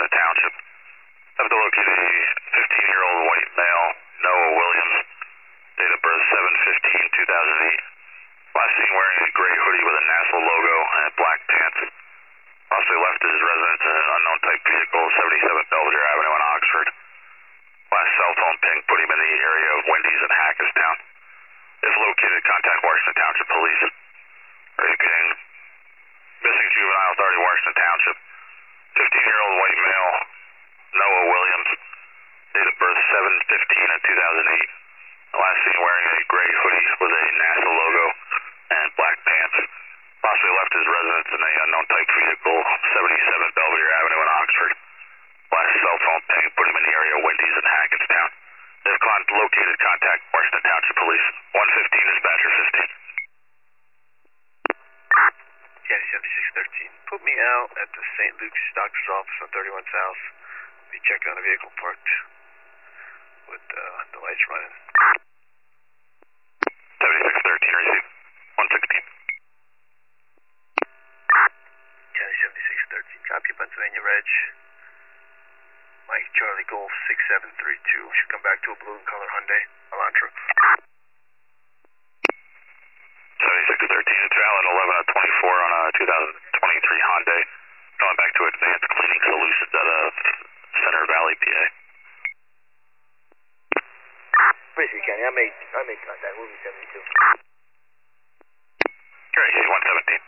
Washington Township. Have to locate a 15-year-old white male, Noah Williams, date of birth 7/15/2008. Last seen wearing a gray hoodie with a NASA logo and black pants. Possibly left his residence in an unknown type vehicle, 77 Belvedere Avenue in Oxford. Last cell phone ping put him in the area of Wendy's in Hackettstown. If located, contact Washington Township Police. Repeating, missing juvenile authority, Washington Township. 15-year-old white male, Noah Williams, date of birth 7/15/2008. Last seen wearing a gray hoodie with a NASA logo and black pants. Possibly left his residence in a unknown type vehicle, 77 Belvedere Avenue in Oxford. Last cell phone ping put him in the area of Wendy's in Hackettstown. If located, contact Washington Township Police. 115 dispatcher 15. County 7613. Put me out at the St. Luke's doctor's office on 31 South. Be checking on the vehicle parked with the lights running. 7613 received. 116. County 7613. Copy Pennsylvania Reg. Mike Charlie Golf 6732. Should come back to a blue and color Hyundai Elantra. 7613, it's valid 11/24 on a 2023 Hyundai. Going back to Advanced Cleaning Solutions out of Center Valley, PA. Basically, County, I made contact. Movie 72. Great, 117.